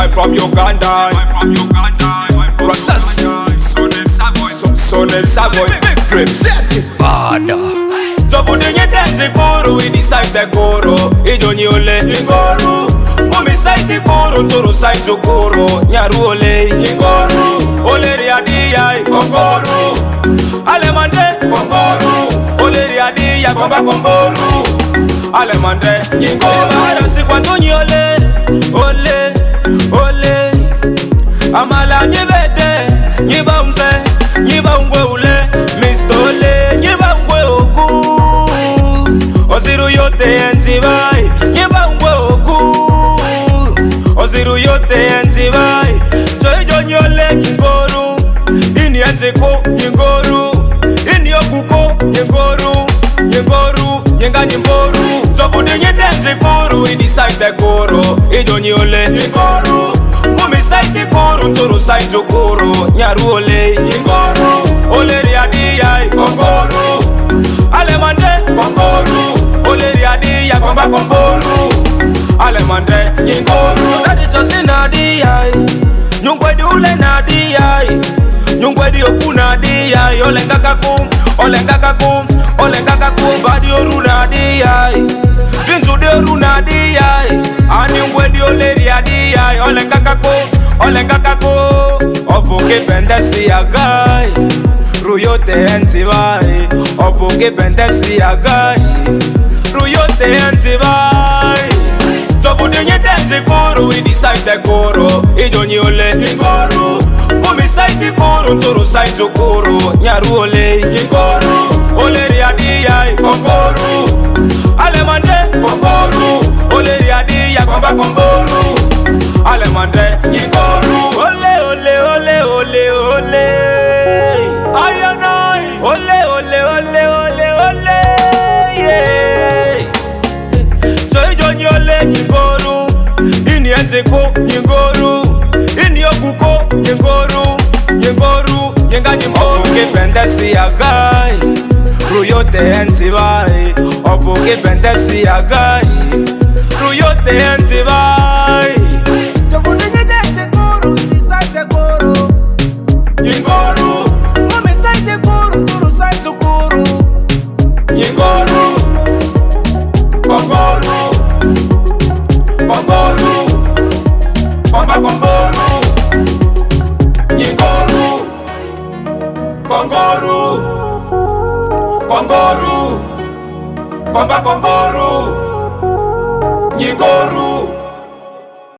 boy from Uganda. Process. So the Savoy. Great. Set it. Bada. So for the dance koro, we decide the koro. Idoni ole ingoro. Mumi side the koro, toro side to koro. Nyaru ole ingoro. Ole riadia kongoro. Alemande kongoro. Ole riadia komba kongoro. Alemande ingoro. Adosi kwandoni ole. Ole. Ole. Amala nyebede. Nyibaunze. Nyibangwe ule. Mistole. Nyibangwe oku. Oziru yote enzibai. Nyibangwe oku. Oziru yote enzibai. Soijo nyole nyingoru. Ini enziko nyingoru. Ini okuko nyingoru. Nyingoru. Nyenga nyimboru. Sofude nyete enzikoru. Ini saite koro. Ijo nyole nyingoru. Mumi saite koro. Toro saite koro. Nyaru ole nyingoru. Ole riadia kongoro. Alemande kongoro. Ole riadia komba kongoro. Alemande nyingoro. Nadi chosi nadia. Nyungwe di ule nadia. Nyungwe di oku nadia. Olenga kakum. Olenga kakum. Olenga kakum. Badi oru nadia. Drinzu di oru nadia. Anyungwe di ole riadia. Olenga kakum. Olenga kakum. Ofuke pendesi agai. Ruyote enzibai. Ofuke pendesi agai. Ruyote enzibai. So for the dance koro, we decide the koro. Idoni ole ingoro. Mumi side the koro, toro side to koro. Nyaru ole ingoro. Ole riadia kongoro. Alemande kongoro. Ole riadia komba kongoro. Alemande ingoro. Ole ole ole ole ole. Ayanai. Ole ole ole ole ole. Yeah. So idoni ole nyingoru. Ini enzeko nyingoru. Ini okuko nyingoru. Nyingoru. Nyenga nyimboru. Ofuke pendesi agai. Ruyote enzibai. Ofuke pendesi agai. Ruyote enzibai. Chofude nyete koro, decide koro. Nyingoru. Mumi side koro, toro side koro. Nyingoru. Kongoro. Kongoro. Komba kongoro. Nyingoru. Kongoro. Kongoro. Komba kongoro. Nyingoru.